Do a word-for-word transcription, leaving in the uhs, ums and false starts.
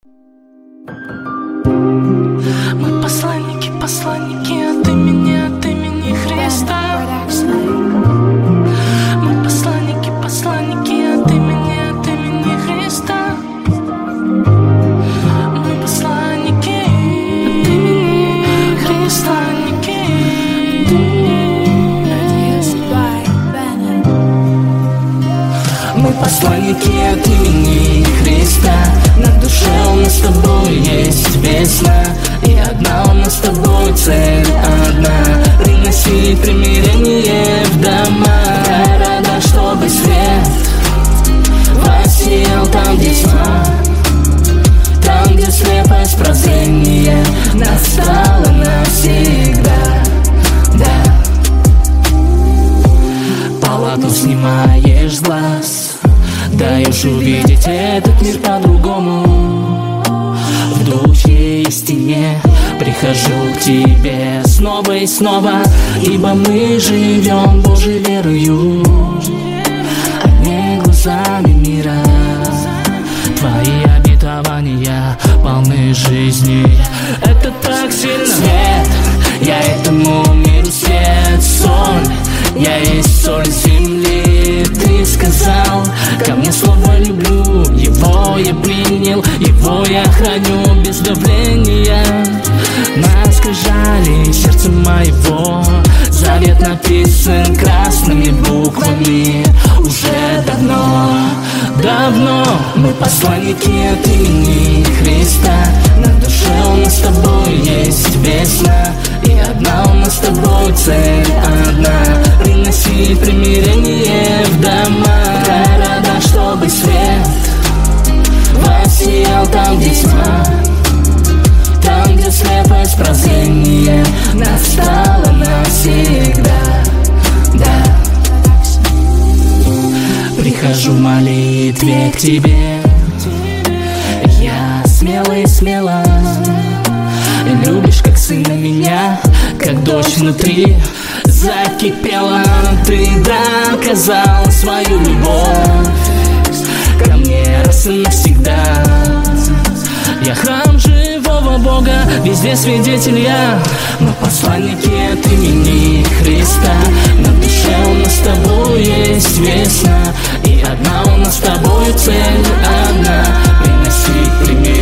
Мы посланники, посланники от имени, от имени Христа. Мы посланники, посланники от имени, от имени Христа. Мы посланники от имени Христа. Мы посланники от имени Христа. На душе у нас с тобой есть весна, и одна у нас с тобой цель одна: приносить примирение в дома. Я рада, чтобы свет воссиял там, где тьма, там, где слепость прозрения настала навсегда. Да. Полотно снимаешь с глаз, даешь увидеть этот мир по-другому. В духе и стене прихожу к тебе снова и снова, ибо мы живем Божьей верою, а не глазами мира. Твои обетования полны жизни. Это так сильно. Свет, я этому миру свет, соль, я есть соль земли. Ты сказал ко мне слово люблю, его я принял, его я храню без давления. На скрижали сердца моего завет написан красными буквами уже давно, давно. Мы посланники от имени Христа. На душе у нас с тобой есть весна, и одна у нас с тобой цель одна: приносить примирение в дома. Я рада, чтобы свет воссиял там, где тьма, там, где слепость прозрения настала навсегда. Да. Прихожу в молитве к тебе, я смело и смело. Любишь, как сына меня, как дочь внутри закипела. Ты доказал свою любовь ко мне раз и навсегда. Я храм живого Бога, везде свидетель я. Мы посланники от имени Христа. На душе у нас с тобой есть весна, и одна у нас с тобой цель одна: приносить пример